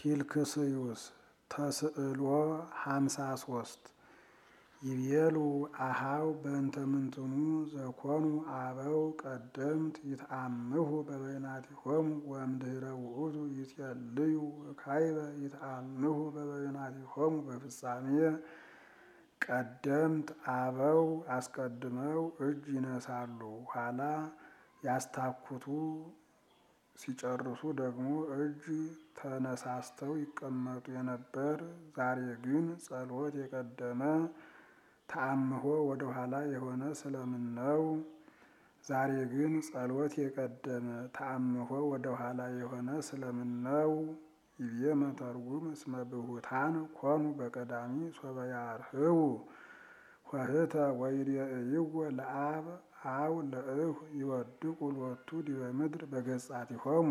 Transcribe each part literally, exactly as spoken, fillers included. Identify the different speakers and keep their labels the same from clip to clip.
Speaker 1: ፊልክስዩስ ተስዕሎ ሃምሳ ሶስት ይቤሉ አሃው በእንተ ምንትኑ ዘኮኑ አበው ቀደምት ይትአምሁ በበይናቲሆሙ ወእምድኅረ ውእቱ ይጼልዩ ካይበ ይትአምሁ በበይናቲሆሙ በፍጻሜ። ቀደምት አበው አስቀድመው እጅ ይነሳሉ፣ ኋላ ያስታኩቱ ሲጨርሱ ደግሞ እጅ ተነሳስተው ይቀመጡ የነበር። ዛሬ ግን ጸሎት የቀደመ ተአምሆ ወደ ኋላ የሆነ ስለምን ነው? ዛሬ ግን ጸሎት የቀደመ ተአምሆ ወደ ኋላ የሆነ ስለምን ነው? ይቤ መተርጉም እስመ ብሁታን ኮኑ በቀዳሚ ሶበ ያርህቡ ኆኅተ ወይሬእይዎ ለአብ አው ለእሁ ይወድቁ ሎቱ ዲበ ምድር በገጻቲሆሙ።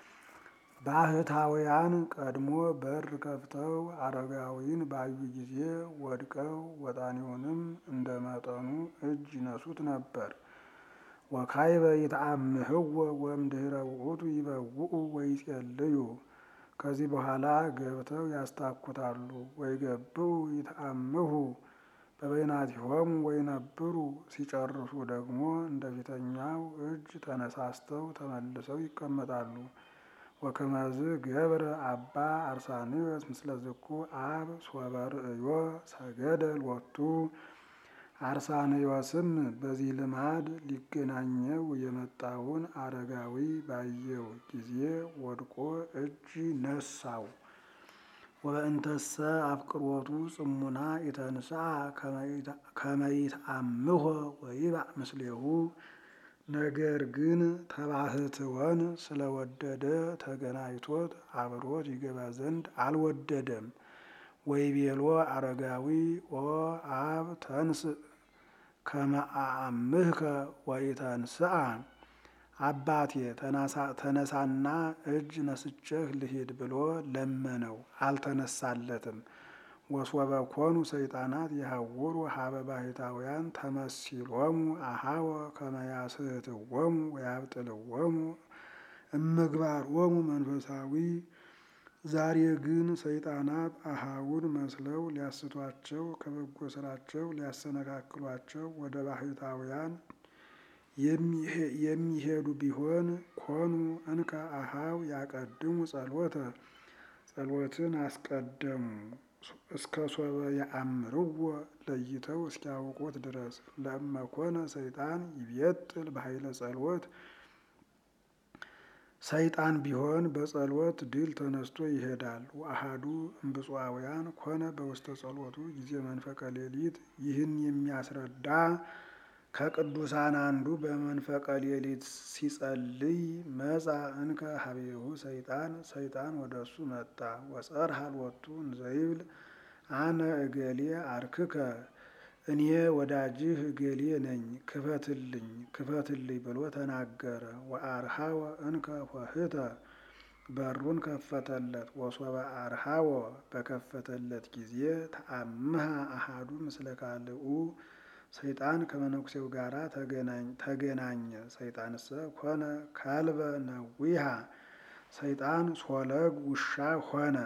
Speaker 1: ባህታውያን ቀድሞ በር ከፍተው አረጋዊን ባዩ ጊዜ ወድቀው ወጣኒውንም እንደ መጠኑ እጅ ይነሱት ነበር። ወካይበ ይትአምህዎ ወእምድኅረ ውእቱ ይበውኡ ወይጼልዩ። ከዚህ በኋላ ገብተው ያስታኩታሉ። ወይገብኡ ይትአምሁ በበይናቲሆሙ ወይነብሩ። ሲጨርሱ ደግሞ እንደ ፊተኛው እጅ ተነሳስተው ተመልሰው ይቀመጣሉ። ወከመዝ ገብረ አባ አርሳንዮስ ምስለ ዝኩ አብ ሶበ ርእዮ ሰገደ ሎቱ። አርሳንዮስም በዚህ ልማድ ሊገናኘው የመጣውን አረጋዊ ባየው ጊዜ ወድቆ እጅ ነሳው። ወበእንተሰ አፍቅሮቱ ጽሙና ኢተንሥአ ከመ ይትአምሆ ወይባእ ምስሌሁ። ነገር ግን ተባህትወን ስለወደደ ተገናኝቶት አብሮት ይገባ ዘንድ አልወደደም። ወይቤሎ አረጋዊ ኦ አብ ተንሥእ ከመ አአምህከ ወኢተንሥአ። አባቴ ተነሳና እጅ ነስቼህ ልሂድ ብሎ ለመነው፣ አልተነሳለትም። ወሶበ ኮኑ ሰይጣናት የሐውሩ ሀበ ባህታውያን ተመሲሎሙ አሃወ ከመ ያስሕትዎሙ ወያብጥልዎሙ እምግባሮሙ መንፈሳዊ። ዛሬ ግን ሰይጣናት አሃውን መስለው ሊያስቷቸው ከበጎ ስራቸው ሊያሰነካክሏቸው ወደ ባህታውያን የሚሄዱ ቢሆን ኮኑ እንከ አሃው ያቀድሙ ጸሎተ። ጸሎትን አስቀደሙ እስከ ሶበ ያአምርዎ ለይተው እስኪያውቁት ድረስ። ለእመኮነ ሰይጣን ይቤጥል በኃይለ ጸሎት። ሰይጣን ቢሆን በጸሎት ድል ተነስቶ ይሄዳል። ወአሐዱ እምብፁዓውያን ኮነ በውስተ ጸሎቱ ጊዜ መንፈቀ ሌሊት። ይህን የሚያስረዳ ከቅዱሳን አንዱ በመንፈቀ ሌሊት ሲጸልይ መጻ እንከ ሀቤሁ ሰይጣን። ሰይጣን ወደ እሱ መጣ። ወጸርሐ ሎቱ እንዘይብል አነ እገሌ አርክከ፣ እኔ ወዳጅህ እገሌ ነኝ፣ ክፈትልኝ ክፈትልኝ ብሎ ተናገረ። ወአርሃወ እንከ ኆኅተ፣ በሩን ከፈተለት። ወሶበ አርሃወ፣ በከፈተለት ጊዜ ተአምሃ አሐዱ ምስለ ካልኡ። ሰይጣን ከመነኩሴው ጋራ ተገናኘ። ሰይጣንሰ ኮነ ከልበ ነዊሃ፣ ሰይጣን ሶለግ ውሻ ሆነ።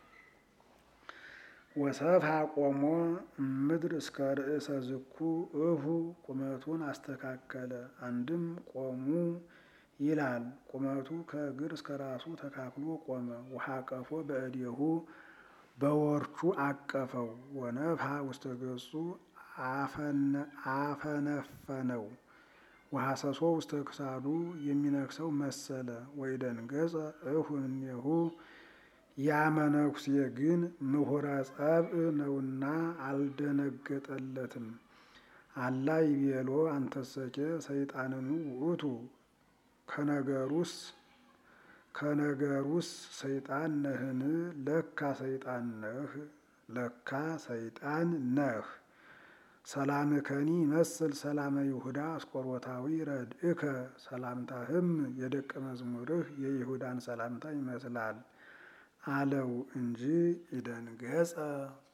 Speaker 1: ወሰፍሐ ቆሞ እምድር እስከ ርእሰ ዝኩ እሁ፣ ቁመቱን አስተካከለ። አንድም ቆሙ ይላል፣ ቁመቱ ከእግር እስከ ራሱ ተካክሎ ቆመ። ወሐቀፎ በእዴሁ፣ በወርቹ አቀፈው። ወነፍሐ ውስተ ገጹ፣ አፈነፈነው። ወሐሰሶ ውስተ ክሳዱ፣ የሚነክሰው መሰለ። ወይደንገጸ እሁ እምኔሁ፣ ያ መነኩሴ ግን ምሁረ ጸብእ ነውና አልደነገጠለትም። አላ ይቤሎ አንተሰኬ ሰይጣንኑ ውእቱ፣ ከነገሩስ ከነገሩስ ሰይጣን ነህን? ለካ ሰይጣን ነህ ለካ ሰይጣን ነህ። ሰላምከኒ ይመስል ሰላመ ይሁዳ አስቆሮታዊ ረድእከ፣ ሰላምታህም የደቀ መዝሙርህ የይሁዳን ሰላምታ ይመስላል አለው እንጂ ይደንገጸ